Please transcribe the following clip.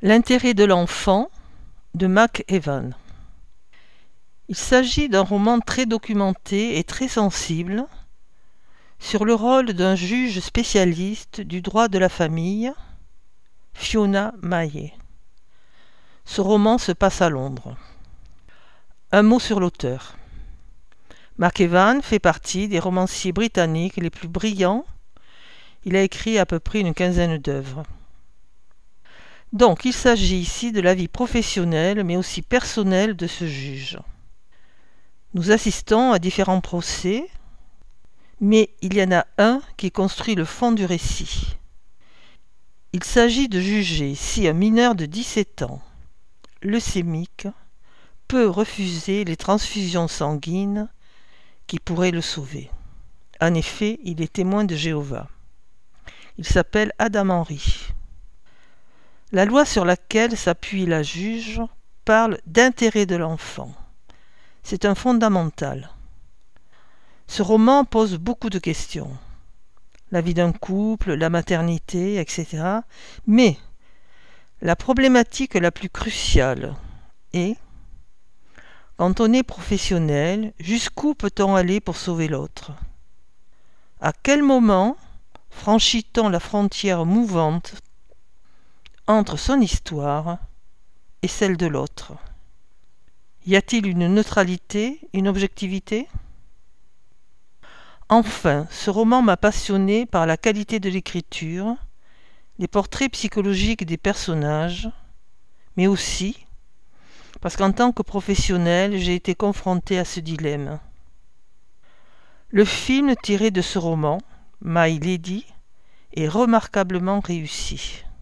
L'intérêt de l'enfant de Mac Evan. Il s'agit d'un roman très documenté et très sensible sur le rôle d'un juge spécialiste du droit de la famille, Fiona Maillet. Ce roman se passe à Londres. Un mot sur l'auteur. Mac Evan fait partie des romanciers britanniques les plus brillants. Il a écrit à peu près une quinzaine d'œuvres. Donc, il s'agit ici de la vie professionnelle, mais aussi personnelle de ce juge. Nous assistons à différents procès, mais il y en a un qui construit le fond du récit. Il s'agit de juger si un mineur de 17 ans, leucémique, peut refuser les transfusions sanguines qui pourraient le sauver. En effet, il est témoin de Jéhovah. Il s'appelle Adam Henry. La loi sur laquelle s'appuie la juge parle d'intérêt de l'enfant. C'est un fondamental. Ce roman pose beaucoup de questions. La vie d'un couple, la maternité, etc. Mais la problématique la plus cruciale est, quand on est professionnel, jusqu'où peut-on aller pour sauver l'autre? À quel moment franchit-on la frontière mouvante entre son histoire et celle de l'autre? Y a-t-il une neutralité, une objectivité? Enfin, ce roman m'a passionné par la qualité de l'écriture, les portraits psychologiques des personnages, mais aussi parce qu'en tant que professionnel, j'ai été confronté à ce dilemme. Le film tiré de ce roman, My Lady, est remarquablement réussi.